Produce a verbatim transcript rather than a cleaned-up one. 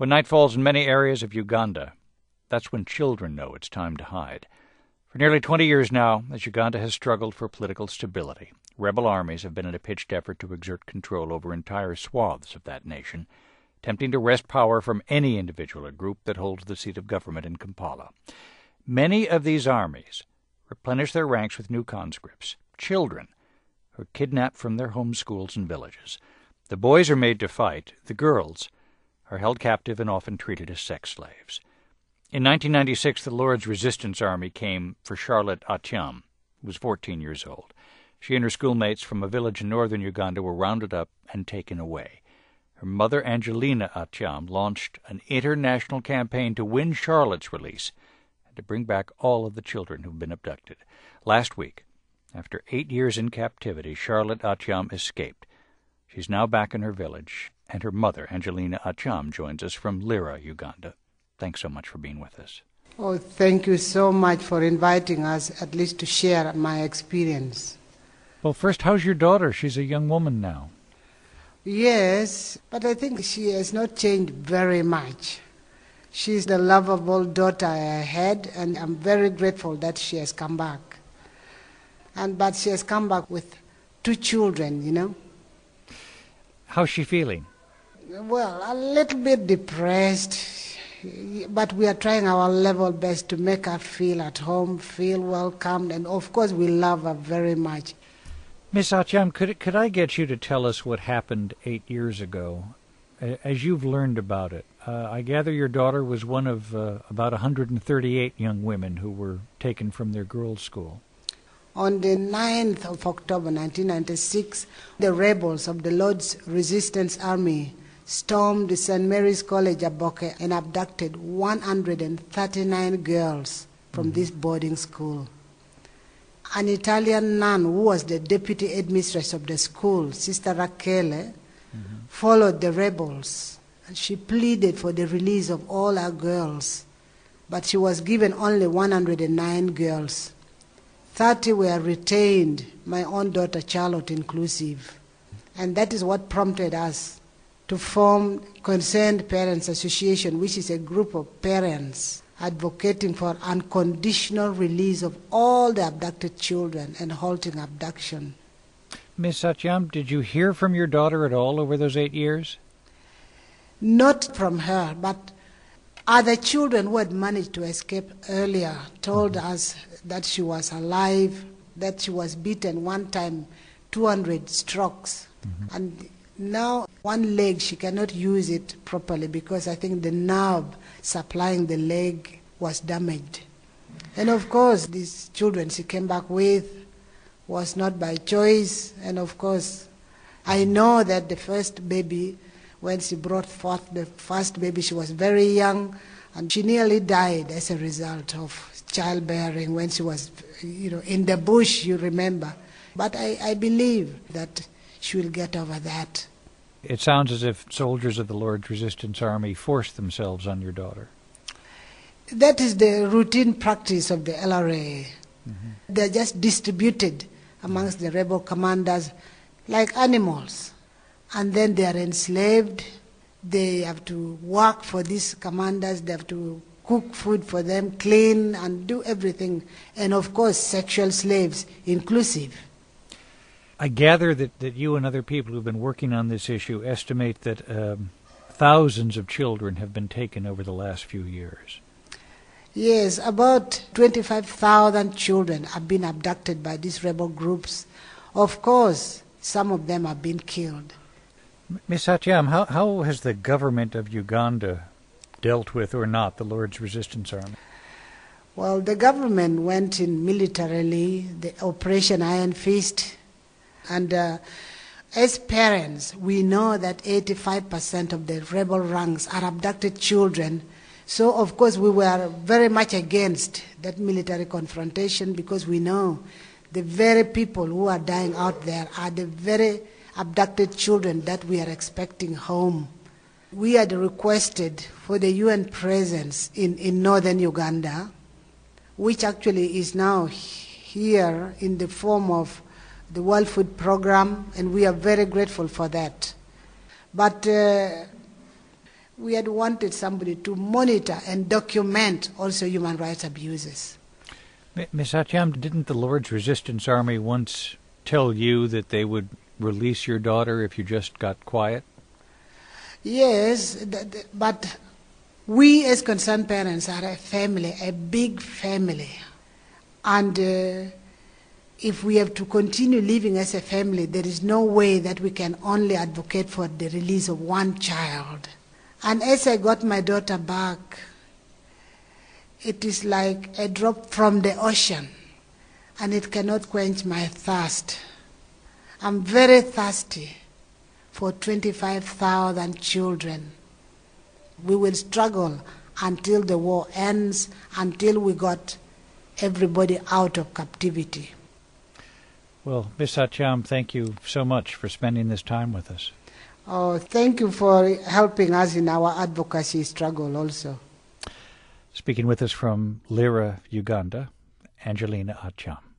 When night falls in many areas of Uganda, that's when children know it's time to hide. For nearly twenty years now, as Uganda has struggled for political stability, rebel armies have been in a pitched effort to exert control over entire swaths of that nation, attempting to wrest power from any individual or group that holds the seat of government in Kampala. Many of these armies replenish their ranks with new conscripts, children, who are kidnapped from their home schools and villages. The boys are made to fight. The girls are held captive and often treated as sex slaves. In nineteen ninety-six, the Lord's Resistance Army came for Charlotte Atyam, who was fourteen years old. She and her schoolmates from a village in northern Uganda were rounded up and taken away. Her mother, Angelina Atyam, launched an international campaign to win Charlotte's release and to bring back all of the children who've been abducted. Last week, after eight years in captivity, Charlotte Atyam escaped. She's now back in her village, and her mother, Angelina Atyam, joins us from Lira, Uganda. Thanks so much for being with us. Oh, thank you so much for inviting us, at least to share my experience. Well, first, how's your daughter? She's a young woman now. Yes, but I think she has not changed very much. She's the lovable daughter I had, and I'm very grateful that she has come back. And but she has come back with two children, you know. How's she feeling? Well, a little bit depressed, but we are trying our level best to make her feel at home, feel welcomed, and of course we love her very much. Miss Atyam, could, could I get you to tell us what happened eight years ago, as you've learned about it? Uh, I gather your daughter was one of uh, about one hundred thirty-eight young women who were taken from their girls' school. On the ninth of October nineteen ninety-six, the rebels of the Lord's Resistance Army stormed the Saint Mary's College Aboke and abducted one hundred thirty-nine girls from mm-hmm. this boarding school. An Italian nun who was the deputy headmistress of the school, Sister Rachele, mm-hmm. followed the rebels, and she pleaded for the release of all her girls, but she was given only one hundred nine girls. thirty were retained, my own daughter Charlotte inclusive. And that is what prompted us to form Concerned Parents Association, which is a group of parents advocating for unconditional release of all the abducted children and halting abduction. Miss Atyam, did you hear from your daughter at all over those eight years? Not from her, but other children who had managed to escape earlier told mm-hmm. us that she was alive, that she was beaten one time, two hundred strokes. Mm-hmm. And now one leg, she cannot use it properly because I think the nerve supplying the leg was damaged. And of course, these children she came back with was not by choice. And of course, I know that the first baby, when she brought forth the first baby, she was very young, and she nearly died as a result of childbearing when she was, you know, in the bush, you remember. But I, I believe that she will get over that. It sounds as if soldiers of the Lord's Resistance Army forced themselves on your daughter. That is the routine practice of the L R A. Mm-hmm. They're just distributed amongst the rebel commanders like animals. And then they are enslaved. They have to work for these commanders. They have to cook food for them, clean, and do everything. And of course, sexual slaves inclusive. I gather that, that you and other people who've been working on this issue estimate that um, thousands of children have been taken over the last few years. Yes, about twenty-five thousand children have been abducted by these rebel groups. Of course, some of them have been killed. Miss Atyam, how, how has the government of Uganda dealt with, or not, the Lord's Resistance Army? Well, the government went in militarily, the Operation Iron Fist, and uh, as parents, we know that eighty-five percent of the rebel ranks are abducted children. So, of course, we were very much against that military confrontation because we know the very people who are dying out there are the very abducted children that we are expecting home. We had requested for the U N presence in, in northern Uganda, which actually is now here in the form of the World Food Program, and we are very grateful for that. But uh, we had wanted somebody to monitor and document also human rights abuses. Miss Atyam, didn't the Lord's Resistance Army once tell you that they would release your daughter if you just got quiet? Yes, but we as concerned parents are a family, a big family. And uh, if we have to continue living as a family, there is no way that we can only advocate for the release of one child. And as I got my daughter back, it is like a drop from the ocean, and it cannot quench my thirst. I'm very thirsty for twenty-five thousand children. We will struggle until the war ends, until we got everybody out of captivity. Well, Miss Atyam, thank you so much for spending this time with us. Oh, thank you for helping us in our advocacy struggle also. Speaking with us from Lira, Uganda, Angelina Atyam.